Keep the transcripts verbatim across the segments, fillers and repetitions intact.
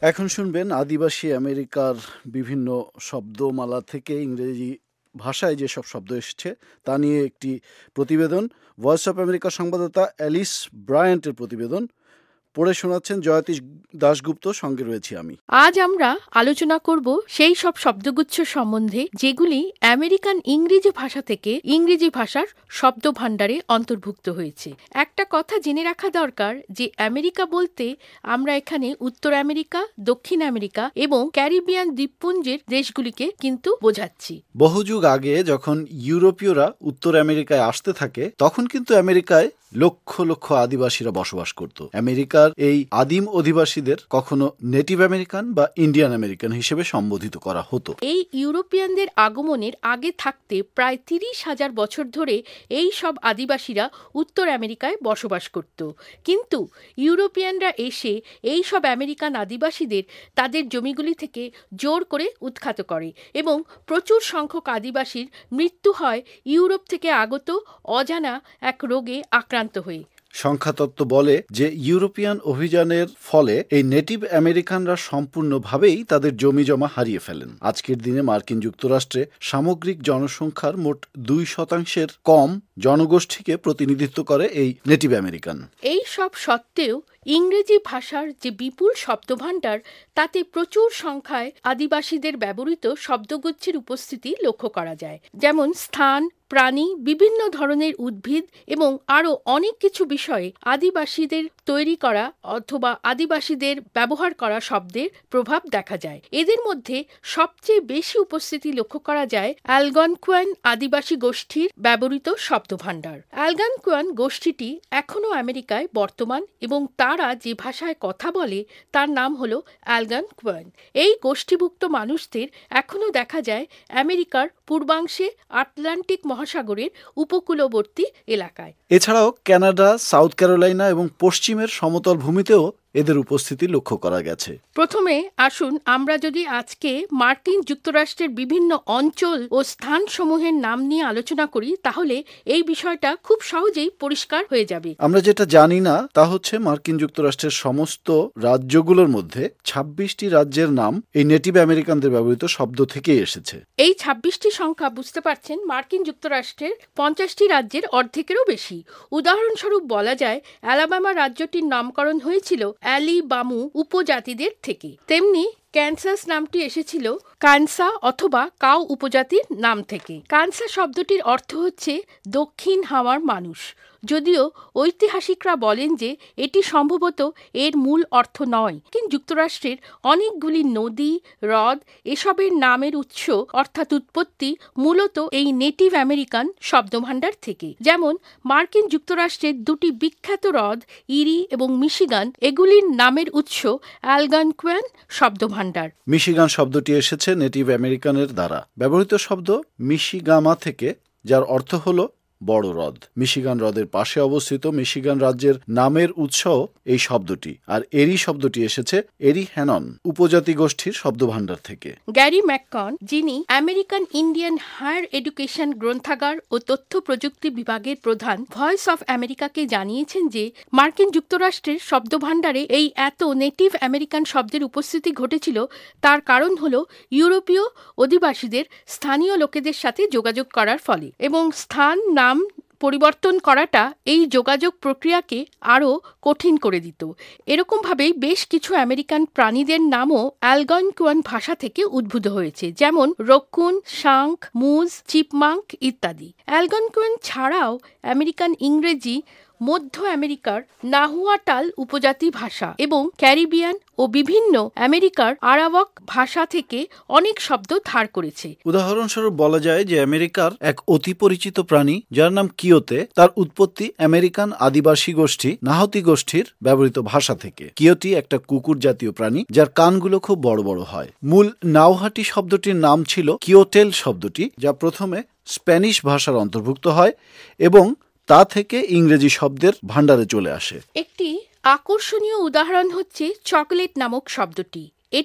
এখন শুনবেন আদিবাসী আমেরিকার বিভিন্ন শব্দমালা থেকে ইংরেজি ভাষায় যেসব শব্দ এসেছে তা নিয়ে একটি প্রতিবেদন। ভয়েস অফ আমেরিকার সংবাদদাতা অ্যালিস ব্রায়ান্টের প্রতিবেদন পড়ে শোনাচ্ছেন জয়তী দাশগুপ্ত, সঙ্গে রয়েছি আমি। আজ আমরা আলোচনা করব সেই সব শব্দগুচ্ছ সম্বন্ধে যেগুলি আমেরিকান ইংরেজি ভাষা থেকে ইংরেজি ভাষার শব্দ ভাণ্ডারে অন্তর্ভুক্ত হয়েছে। একটা কথা জেনে রাখা দরকার যে আমেরিকা বলতে আমরা এখানে উত্তর আমেরিকা, দক্ষিণ আমেরিকা এবং ক্যারিবিয়ান দ্বীপপুঞ্জের দেশগুলিকে কিন্তু বোঝাচ্ছি। বহু যুগ আগে যখন ইউরোপীয়রা উত্তর আমেরিকায় আসতে থাকে তখন কিন্তু আমেরিকায় লক্ষ লক্ষ আদিবাসীরা বসবাস করত। আমেরিকার এই আদিম অধিবাসীদের কখনো নেটিভ আমেরিকান বা ইন্ডিয়ান আমেরিকান হিসেবে সম্বোধিত করা হতো। এই ইউরোপিয়ানদের আগমনের আগে থাকতে প্রায় তিরিশ হাজার বছর ধরে এই সব আদিবাসীরা উত্তর আমেরিকায় বসবাস করত। কিন্তু ইউরোপিয়ানরা এসে এই সব আমেরিকান আদিবাসীদের তাদের জমিগুলি থেকে জোর করে উৎখাত করে এবং প্রচুর সংখ্যক আদিবাসীর মৃত্যু হয় ইউরোপ থেকে আগত অজানা এক রোগে আক্রান্ত হয়ে। সংখ্যাতত্ত্ব বলে যে ইউরোপিয়ান অভিযানের ফলে এই নেটিভ আমেরিকানরা সম্পূর্ণভাবেই তাদের জমি জমা হারিয়ে ফেলেন। আজকের দিনে মার্কিন যুক্তরাষ্ট্রে সামগ্রিক জনসংখ্যার মোট দুই শতাংশের কম জনগোষ্ঠীকে প্রতিনিধিত্ব করে এই নেটিভ আমেরিকান। এই সব সত্ত্বেও ইংরেজি ভাষার যে বিপুল শব্দভাণ্ডার তাতে প্রচুর সংখ্যায় আদিবাসীদের ব্যবহৃত শব্দগুচ্ছের উপস্থিতি লক্ষ্য করা যায়। যেমন স্থান, প্রাণী, বিভিন্ন ধরনের উদ্ভিদ এবং আরও অনেক কিছু বিষয়ে আদিবাসীদের তৈরি করা অথবা আদিবাসীদের ব্যবহার করা শব্দের প্রভাব দেখা যায়। এদের মধ্যে সবচেয়ে বেশি উপস্থিতি লক্ষ্য করা যায় অ্যালগনকুয়ান আদিবাসী গোষ্ঠীর ব্যবহৃত শব্দভাণ্ডার। অ্যালগনকুয়ান গোষ্ঠীটি এখনও আমেরিকায় বর্তমান এবং তারা যে ভাষায় কথা বলে তার নাম হল অ্যালগনকুয়ান। এই গোষ্ঠীভুক্ত মানুষদের এখনও দেখা যায় আমেরিকার পূর্বাংশে আটলান্টিক মহাসাগরের উপকূলবর্তী এলাকায়। এছাড়াও কানাডা, সাউথ ক্যারোলাইনা এবং পশ্চিমের সমতল ভূমিতেও এদের উপস্থিতি লক্ষ্য করা গেছে। প্রথমে আসুন আমরা যদি আজকে মার্কিন যুক্তরাষ্ট্রের বিভিন্ন অঞ্চল ও স্থানসমূহের নাম নিয়ে আলোচনা করি তাহলে এই বিষয়টা খুব সহজেই পরিষ্কার হয়ে যাবে। আমরা যেটা জানি না তা হচ্ছে মার্কিন যুক্তরাষ্ট্রের সমস্ত রাজ্যগুলোর মধ্যে ছাব্বিশটি রাজ্যের নাম এই নেটিভ আমেরিকানদের ব্যবহৃত শব্দ থেকে এসেছে। এই ছাব্বিশটি সংখ্যা বুঝতে পারছেন মার্কিন যুক্তরাষ্ট্রের পঞ্চাশটি রাজ্যের অর্ধেকেরও বেশি। উদাহরণস্বরূপ বলা যায় অ্যালাবামা রাজ্যটির নামকরণ হয়েছিল অ্যালিবামু উপজাতিদের থেকে। তেমনি ক্যানসাস নামটি এসেছিল কানসা অথবা কাউ উপজাতির নাম থেকে। কানসা শব্দটির অর্থ হচ্ছে দক্ষিণ হাওয়ার মানুষ, যদিও ঐতিহাসিকরা বলেন যে এটি সম্ভবত এর মূল অর্থ নয়। কিন্তু যুক্তরাষ্ট্রের অনেকগুলি নদী, হ্রদ এসবের নামের উৎস অর্থাৎ উৎপত্তি মূলত এই নেটিভ আমেরিকান শব্দভাণ্ডার থেকে। যেমন মার্কিন যুক্তরাষ্ট্রের দুটি বিখ্যাত হ্রদ ইরি এবং মিশিগান, এগুলির নামের উৎস অ্যালগনকুয়ান শব্দভাণ্ডার। মিশিগান শব্দটি এসেছে নেটিভ আমেরিকানের দ্বারা ব্যবহৃত শব্দ মিশিগামা থেকে, যার অর্থ হলো বড় হ্রদ। মিশিগান হ্রদের পাশে অবস্থিত মিশিগান রাজ্যের নামের উৎস এই শব্দটি, আর এরি শব্দটি এসেছে এরি হ্যানন উপজাতি গোষ্ঠীর শব্দভাণ্ডার থেকে। গ্যারি ম্যাককন, যিনি আমেরিকান ইন্ডিয়ান হায়ার এডুকেশন গ্রন্থাগার ও তথ্য প্রযুক্তি বিভাগের প্রধান, ভয়েস অফ আমেরিকাকে জানিয়েছেন যে মার্কিন যুক্তরাষ্ট্রের শব্দভাণ্ডারে এই এত নেটিভ আমেরিকান শব্দের উপস্থিতি ঘটেছিল তার কারণ হল ইউরোপীয় অধিবাসীদের স্থানীয় লোকেদের সাথে যোগাযোগ করার ফলে, এবং স্থান নাম পরিবর্তন করাটা এই যোগাযোগ প্রক্রিয়াকে আরও কঠিন করে দিত। এরকমভাবেই বেশ কিছু আমেরিকান প্রাণীদের নামও অ্যালগনকুয়ান ভাষা থেকে উদ্ভূত হয়েছে, যেমন রক্ষুন, শাঙ্ক, মুজ, চিপমাঙ্ক ইত্যাদি। অ্যালগনকুয়ান ছাড়াও আমেরিকান ইংরেজি মধ্য আমেরিকার নাহুয়াটাল উপজাতি ভাষা এবং ক্যারিবিয়ান ও বিভিন্ন আমেরিকার আরাওয়াক ভাষা থেকে অনেক শব্দ ধার করেছে। উদাহরণস্বরূপ বলা যায় যে আমেরিকার এক অতি পরিচিত প্রাণী যার নাম কিয়োতে, তার উৎপত্তি আমেরিকান আদিবাসী গোষ্ঠী নাহতি গোষ্ঠীর ব্যবহৃত ভাষা থেকে। কিয়োটি একটা কুকুর জাতীয় প্রাণী যার কানগুলো খুব বড় বড় হয়। মূল নাওহাটি শব্দটির নাম ছিল কিয়োটেল শব্দটি, যা প্রথমে স্প্যানিশ ভাষার অন্তর্ভুক্ত হয় এবং তা থেকে ইংরেজি শব্দের ভাণ্ডারে চলে আসে। একটি আকর্ষণীয় উদাহরণ হচ্ছে চকলেট নামক শব্দটি। এটির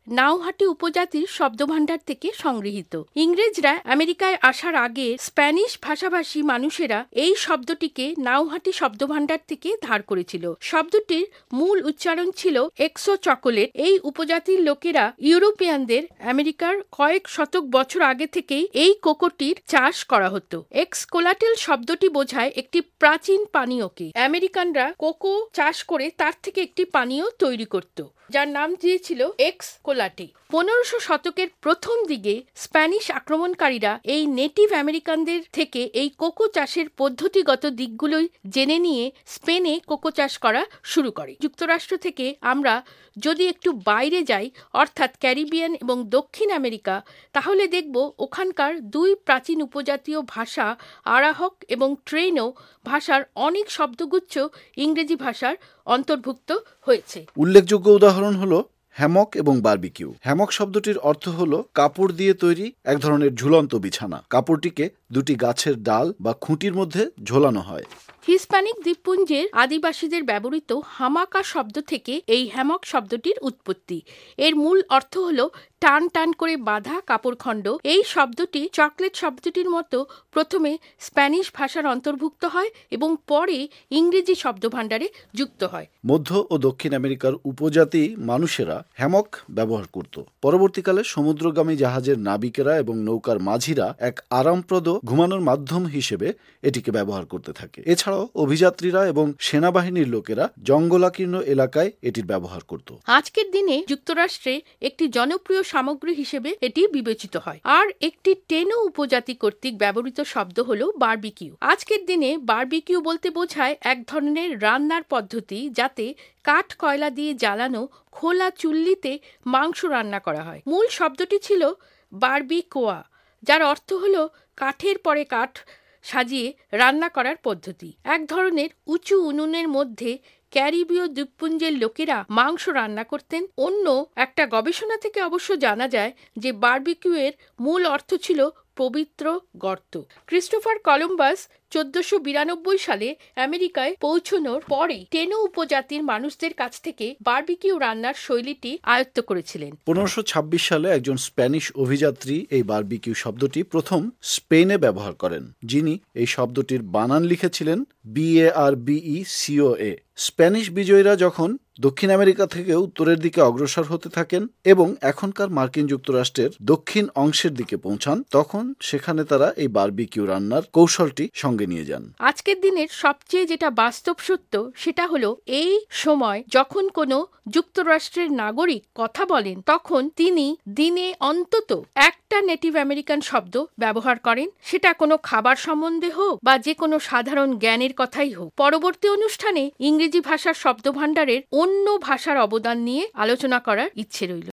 নাউহাটি উপজাতির শব্দভাণ্ডার থেকে সংগৃহীত। ইংরেজরা আমেরিকায় আসার আগে স্প্যানিশ ভাষাভাষী মানুষেরা এই শব্দটিকে নাউহাটি শব্দভাণ্ডার থেকে ধার করেছিল। শব্দটির মূল উচ্চারণ ছিল এক্সো চকোলেট। এই উপজাতির লোকেরা ইউরোপিয়ানদের আমেরিকার কয়েক শতক বছর আগে থেকেই এই কোকোটির চাষ করা হতো। এক্স কোলাটেল শব্দটি বোঝায় একটি প্রাচীন পানীয়কে। আমেরিকানরা কোকো চাষ করে তার থেকে একটি পানীয় তৈরি করত, যার নাম দিয়েছিল এক্স কোলাটে। পনেরোশো শতকের প্রথম দিকে স্প্যানিশ আক্রমণকারীরা এই নেটিভ আমেরিকানদের থেকে এই কোকো চাষের পদ্ধতিগত দিকগুলোই জেনে নিয়ে স্পেনে কোকো চাষ করা শুরু করে। যুক্তরাষ্ট্র থেকে আমরা যদি একটু বাইরে যাই, অর্থাৎ ক্যারিবিয়ান এবং দক্ষিণ আমেরিকা, তাহলে দেখব ওখানকার দুই প্রাচীন উপজাতীয় ভাষা আরাহক এবং ট্রেনো ভাষার অনেক শব্দগুচ্ছ ইংরেজি ভাষার অন্তর্ভুক্ত হয়েছে। উল্লেখযোগ্য উদাহরণ হলো হ্যামক এবং বারবিকিউ। হ্যামক শব্দটির অর্থ হলো কাপড় দিয়ে তৈরি এক ধরনের ঝুলন্ত বিছানা। কাপড়টিকে দুটি গাছের ডাল বা খুঁটির মধ্যে ঝোলানো হয়। হিস্প্যানিক দ্বীপপুঞ্জের আদিবাসীদের ব্যবহৃত হামাকা শব্দ থেকে এই হ্যামক শব্দটির উৎপত্তি। এর মূল অর্থ হলো টান টান করে বাঁধা কাপড়খণ্ড। এই শব্দটি চকলেট শব্দটির মতো প্রথমে স্প্যানিশ ভাষার অন্তর্ভুক্ত হয় এবং পরে ইংরেজি শব্দভাণ্ডারে যুক্ত হয়। মধ্য ও দক্ষিণ আমেরিকার উপজাতি মানুষেরা হ্যামক ব্যবহার করত। পরবর্তীকালে সমুদ্রগামী জাহাজের নাবিকেরা এবং নৌকার মাঝিরা এক আরামপ্রদ ঘুমানোর মাধ্যম হিসেবে এটিকে ব্যবহার করতে থাকে। এছাড়াও অভিযাত্রীরা এবং সেনাবাহিনীর লোকেরা জঙ্গলাকীর্ণ এলাকায় এটির ব্যবহার করত। আজকের দিনে যুক্তরাষ্ট্রে একটি জনপ্রিয় সামগ্রী হিসেবে এটি বিবেচিত হয়। আর একটি টেনো উপজাতি কর্তৃক ব্যবহৃত শব্দ হলো বারবিকিউ। আজকের দিনে বারবিকিউ বলতে বোঝায় এক ধরনের রান্নার পদ্ধতি যাতে কাঠ কয়লা দিয়ে জ্বালানো খোলা চুল্লিতে মাংস রান্না করা হয়। মূল শব্দটি ছিল বারবিকোয়া, যার অর্থ হলো কাঠের পরে কাঠ সাজিয়ে রান্না করার পদ্ধতি। এক ধরনের উঁচু উনুনের মধ্যে ক্যারিবীয় দ্বীপপুঞ্জের লোকেরা মাংস রান্না করতেন। অন্য একটা গবেষণা থেকে অবশ্য জানা যায় যে বারবিকিউয়ের মূল অর্থ ছিল পবিত্র গর্ত। ক্রিস্টোফার কলম্বাস চোদ্দশো বিরানব্বই সালে আমেরিকায় পৌঁছানোর পরে টেনো উপজাতির মানুষদের কাছ থেকে বারবিকিউ রান্নার শৈলীটি আয়ত্ত করেছিলেন। পনেরোশো ছাব্বিশ সালে একজন স্প্যানিশ অভিযাত্রী এই বারবিকিউ শব্দটি প্রথম স্পেনে ব্যবহার করেন, যিনি এই শব্দটির বানান লিখেছিলেন B A R B C O A. Spanish বিজয়ীরা যখন দক্ষিণ আমেরিকা থেকে উত্তরের দিকে অগ্রসর হতে থাকেন এবং এখনকার মার্কিন যুক্তরাষ্ট্রের দক্ষিণ অংশের দিকে পৌঁছান, তখন সেখানে তারা এই বারবিকিউ রান্নার কৌশলটি সঙ্গে নিয়ে যান। আজকের দিনের সবচেয়ে যেটা বাস্তব সত্য সেটা হলো এই সময় যখন কোনো যুক্তরাষ্ট্রের নাগরিক কথা বলেন, তখন তিনি দিনে অন্তত একটা নেটিভ আমেরিকান শব্দ ব্যবহার করেন, সেটা কোনো খাবার সম্বন্ধে হোক বা যে কোনো সাধারণ জ্ঞানের কথাই হোক। পরবর্তী অনুষ্ঠানে ইংরেজি ভাষার শব্দভাণ্ডারের অন্য ভাষার অবদান নিয়ে আলোচনা করার ইচ্ছে রইল।